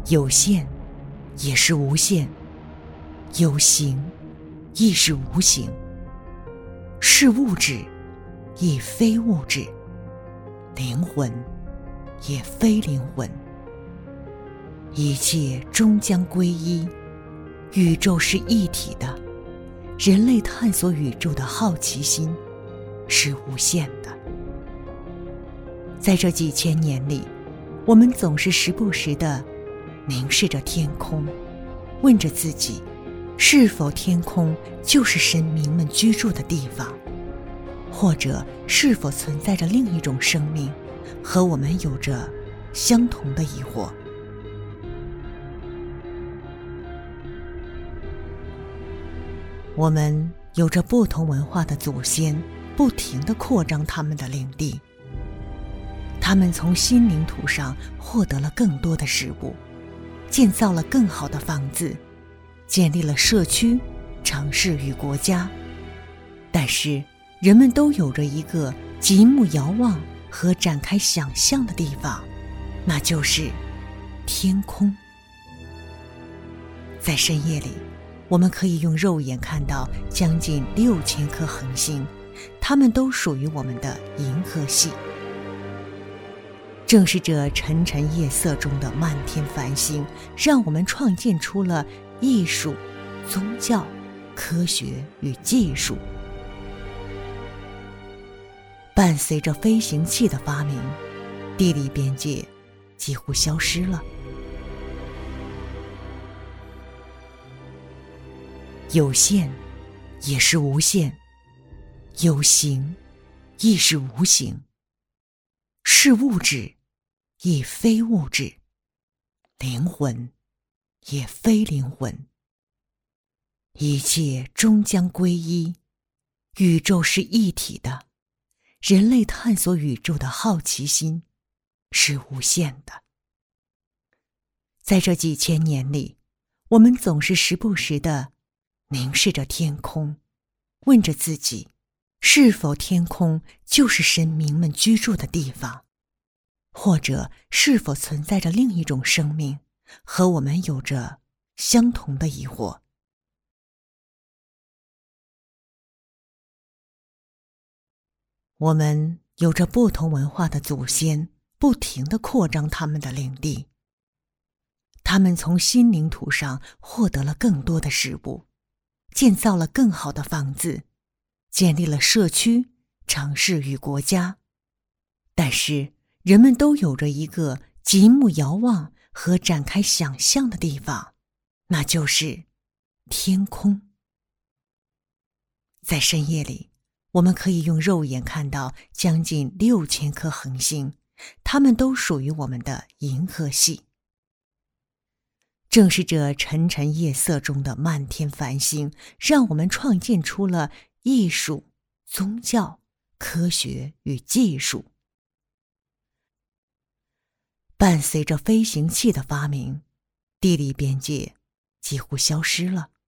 有限也是无限，有形亦是无形，是物质亦非物质，灵魂也非灵魂。一切终将归一，宇宙是一体的，人类探索宇宙的好奇心是无限的。在这几千年里，我们总是时不时地凝视着天空，问着自己，是否天空就是神明们居住的地方，或者是否存在着另一种生命，和我们有着相同的疑惑。我们有着不同文化的祖先，不停地扩张他们的领地。他们从新领土上获得了更多的食物，建造了更好的房子，建立了社区、城市与国家。但是，人们都有着一个极目遥望和展开想象的地方，那就是天空。在深夜里，我们可以用肉眼看到将近6000颗恒星，它们都属于我们的银河系。正是这沉沉夜色中的漫天繁星，让我们创建出了艺术、宗教、科学与技术。伴随着飞行器的发明，地理边界几乎消失了。有限也是无限，有形亦是无形，是物质亦非物质，灵魂也非灵魂。一切终将归一，宇宙是一体的，人类探索宇宙的好奇心是无限的。在这几千年里，我们总是时不时地凝视着天空，问着自己，是否天空就是神明们居住的地方，或者是否存在着另一种生命，和我们有着相同的疑惑。我们有着不同文化的祖先，不停地扩张他们的领地。他们从新领土上获得了更多的食物，建造了更好的房子，建立了社区、城市与国家。但是，人们都有着一个极目遥望和展开想象的地方，那就是天空。在深夜里，我们可以用肉眼看到将近6000颗恒星，它们都属于我们的银河系。正是这沉沉夜色中的漫天繁星，让我们创建出了艺术、宗教、科学与技术。伴随着飞行器的发明，地理边界几乎消失了。